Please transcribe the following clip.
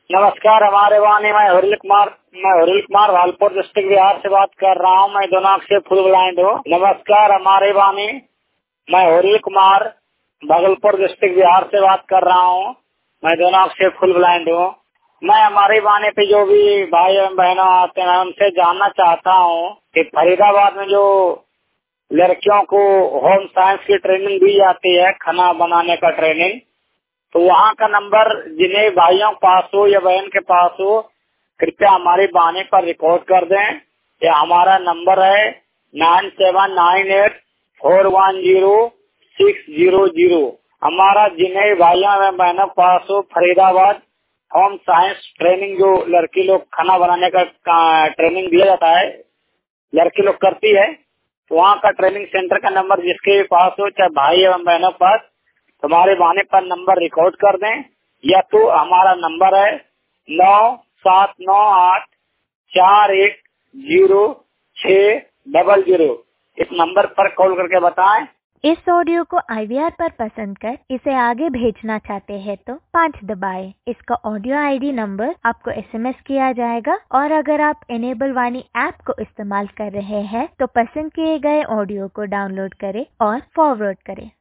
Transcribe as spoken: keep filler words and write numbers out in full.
नमस्कार, हमारे वाणी मैं हरिल कुमार मैं हरिल कुमार भागलपुर डिस्ट्रिक्ट बिहार से बात कर रहा हूँ। मैं दोनों से फुल ब्लाइंड हूँ। नमस्कार, हमारे वाणी मैं हरिल कुमार भागलपुर डिस्ट्रिक्ट बिहार से बात कर रहा हूँ। मैं दोनों से फुल ब्लाइंड हूँ। मैं हमारे वाणी पे जो भी भाई एवं बहनों आते हैं उनसे जानना चाहता हूँ कि फरीदाबाद में जो लड़कियों को होम साइंस की ट्रेनिंग दी जाती है, खाना बनाने का ट्रेनिंग, तो वहाँ का नंबर जिन्हें भाइयों के पास हो या बहन के पास हो, कृपया हमारी वाणी पर रिकॉर्ड कर दें। ये हमारा नंबर है nine seven nine eight four one zero six zero zero. हमारा जिन्हें भाइयों एवं बहनों के पास हो फरीदाबाद होम साइंस ट्रेनिंग, जो लड़की लोग खाना बनाने का ट्रेनिंग दिया जाता है, लड़की लोग करती है, तो वहाँ का ट्रेनिंग सेंटर का नंबर जिसके पास हो, चाहे भाई एवं बहनों के पास, तुम्हारे वाणी पर नंबर रिकॉर्ड कर दें। या तो हमारा नंबर है नौ सात नौ आठ चार एक जीरो छह डबल जीरो। इस नंबर पर कॉल करके बताएं। इस ऑडियो को आई वी आर पर पसंद कर इसे आगे भेजना चाहते हैं तो पाँच दबाएं। इसका ऑडियो आई डी नंबर आपको एस एम एस किया जाएगा और अगर आप इनेबल वाणी ऐप को इस्तेमाल कर रहे हैं तो पसंद किए गए ऑडियो को डाउनलोड करें और फॉरवर्ड करें।